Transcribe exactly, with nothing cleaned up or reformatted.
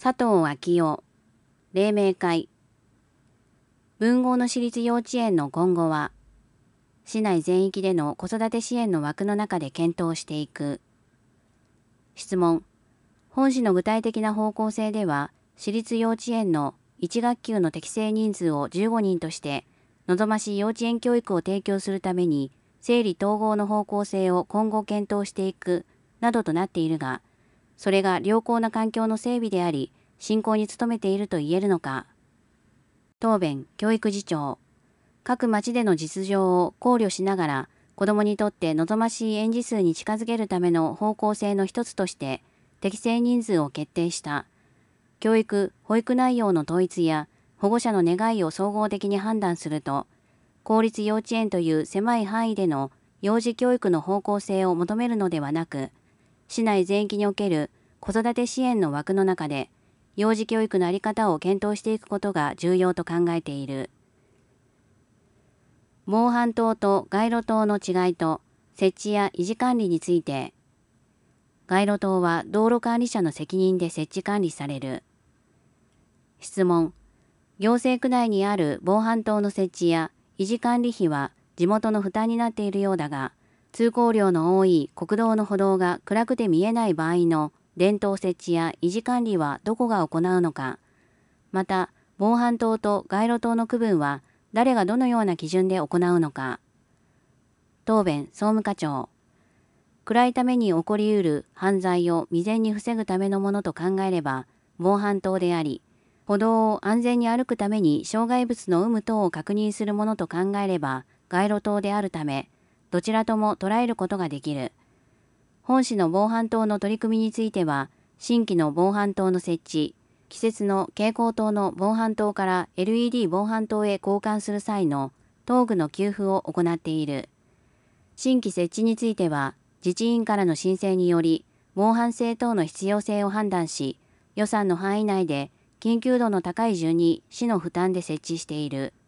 佐藤昭夫、黎明会。文豪の私立幼稚園の今後は、市内全域での子育て支援の枠の中で検討していく。質問。本市の具体的な方向性では、私立幼稚園のいち学級の適正人数をじゅうごにんとして、望ましい幼稚園教育を提供するために、整理統合の方向性を今後検討していく、などとなっているが、それが良好な環境の整備であり、進行に努めていると言えるのか。答弁、教育次長。各町での実情を考慮しながら、子どもにとって望ましい園児数に近づけるための方向性の一つとして、適正人数を決定した。教育・保育内容の統一や保護者の願いを総合的に判断すると、公立幼稚園という狭い範囲での幼児教育の方向性を求めるのではなく、市内全域における子育て支援の枠の中で、幼児教育の在り方を検討していくことが重要と考えている。防犯灯と街路灯の違いと設置や維持管理について、街路灯は道路管理者の責任で設置管理される。質問。行政区内にある防犯灯の設置や維持管理費は地元の負担になっているようだが、通行量の多い国道の歩道が暗くて見えない場合の電灯設置や維持管理はどこが行うのか。また、防犯灯と街路灯の区分は誰がどのような基準で行うのか。答弁、総務課長。暗いために起こり得る犯罪を未然に防ぐためのものと考えれば防犯灯であり、歩道を安全に歩くために障害物の有無等を確認するものと考えれば街路灯であるため、どちらとも捉えることができる。本市の防犯灯の取り組みについては、新規の防犯灯の設置、季節の蛍光灯の防犯灯から エルイーディー 防犯灯へ交換する際の灯具の給付を行っている。新規設置については、自治院からの申請により、防犯性等の必要性を判断し、予算の範囲内で緊急度の高い順に市の負担で設置している。